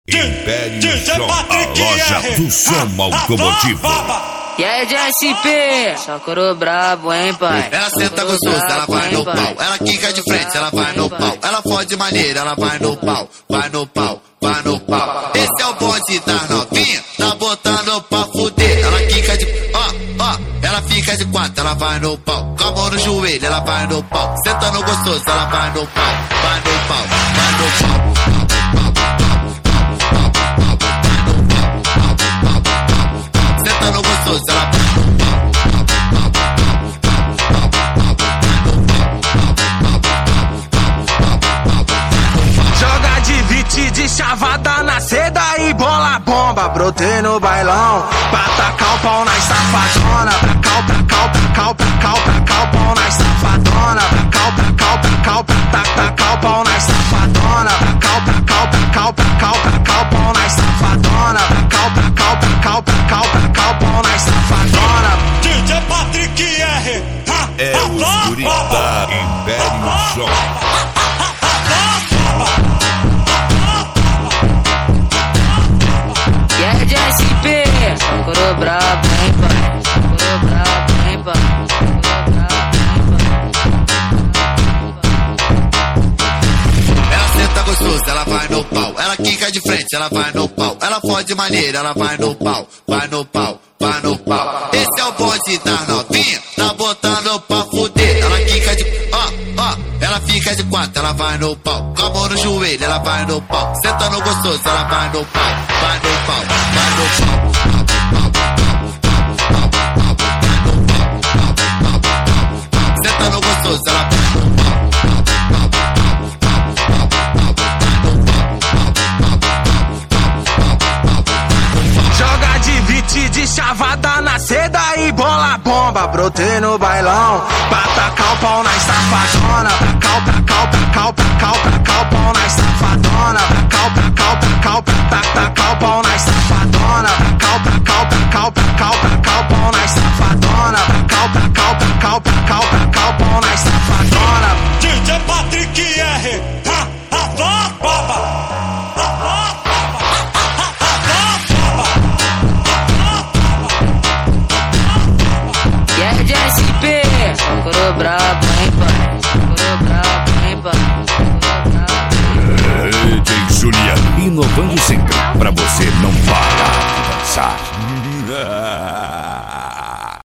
Império Som, a loja do som automotivo. E aí, DSP? Só coro brabo, hein, pai? Ela senta gostosa, ela vai no pau. Ela quica de frente, ela vai no pau. Ela fode maneira, ela vai no pau. Vai no pau, vai no pau. Esse é o bonde das novinha, tá botando pra fuder. Ela quica de... ela fica de quatro, ela vai no pau. Com a mão no joelho, ela vai no pau. Sentando gostoso, ela vai no pau. Vai no pau, vai no pau. Sentando gostoso, ela vai no pau. Joga de 20 de chavada na seda e bola bomba. Brotei no bailão pra tacar o pau nas safadona. Pra cal, pra cal, pra cal, pra cal, pra cal, pau nas safadona. Pra cal, pra cal, pra cal, pra tacar o pau nas safadona. Pra cal, pra cal, pra cal, pra cal, pra cal, pau nas safadona. Pra cal, pra cal, pra cal, pra cal, pra cal, pau nas safadona. DJ Patrick R. É os guri da Império Som. E aí, DSP? Só coro brabo, hein, pai? Só coro brabo, hein, pai? Ela senta gostosa, ela vai no pau. Ela quica de frente, ela vai no pau. Ela fode maneira, ela vai no pau. Vai no pau, vai no pau. Esse é o bonde das novinha, tá botando pra fuder. Ela quica de... ela fica de quatro, ela vai no pau. Com a mão no joelho, ela vai no pau. Sentando gostoso, ela vai no pau. Vai no pau, vai no pau. Sentando gostoso, ela vai no pau. Joga de 20 de chavada na seda e bola bomba. Brotei no bailão pra tacar o pau nas safadona. Pra cal, pra cal, pra cal, pra cal, pra cal, pau nas safadona. Pra cal, pra cal, pra cal, pra tacar o pau nas safadona. Pra cal, pra cal, pra cal, pra cal, pra cal, pau nas safadona. Pra cal, pra cal, pra cal, pra cal, pra cal, pau nas safadona. DJ Patrick R. E aí, DSP? Só coro brabo, hein, pai? Só coro brabo, hein, pai? DJ Juliano, inovando sempre pra você não parar de dançar.